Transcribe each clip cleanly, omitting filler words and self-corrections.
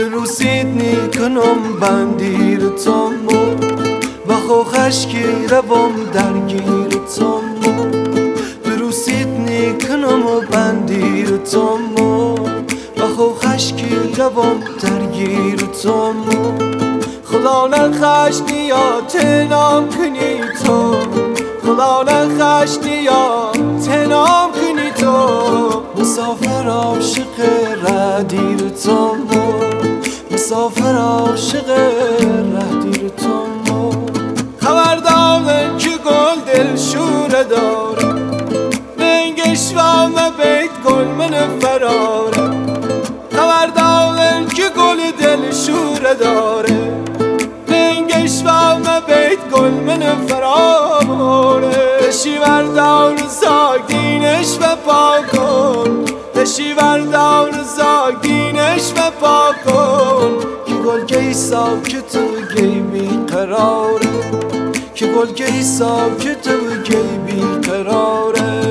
رو سیدنی کنم بندیر تامو و خوخشکی روم درگیر تامو رو سیدنی کنم و بندیر تامو و خوخشکی روم درگیر تامو خدا نخشنی یا تنام کنی تو خدا نخشنی یا تنام کنی تو مسافر عاشق ردیر تامو مسافر عاشق ردیر تامو خبر دارم که گل دل شوره داره لنگش و بیت گل من فراره خبر دارم که گل دل شوره داره لنگش و بیت گل من فراره دشی بردار زاگ دینش و پاکن دشی بردار زاگ دینش و پاکن که گل گی ساکت و گی بی قراره که گل گی ساکت و گی بی قراره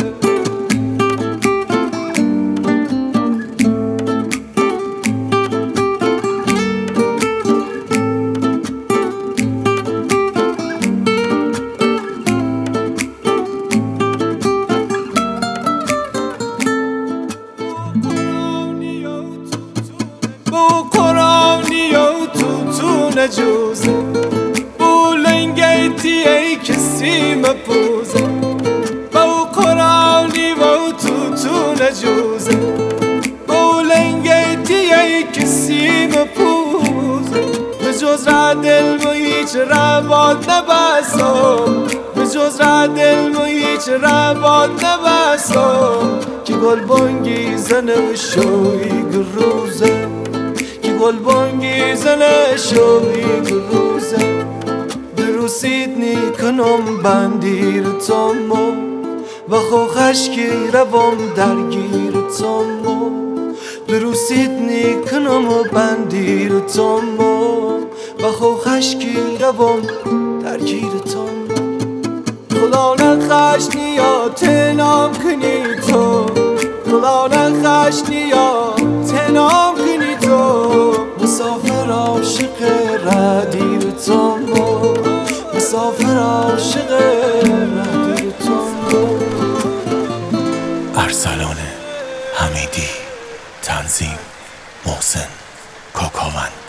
نجوزه بو لنگیتی ای کسی مپوزه بو قرآنی و تو نجوزه بو لنگیتی ای کسی مپوزه به جز را دل و هیچ رباد نبسم به جز را دل و هیچ رباد نبسم که گل بانگی زنه و شوی گروزه گل بانگی زنه شوی گروزه درو سیدنی کنم بندیر تامو و خوخشکی روم درگیر تامو درو سیدنی کنم بندیر تامو و خوخشکی روم درگیر تامو خدا نخشنی یا تنام کنی تو خدا نخشنی یا تنام کنی تو مسافر عاشق ردیر تامو مسافر عاشق ردیر تامو. ارسلان حمیدی، تنظیم محسن کاکاوند.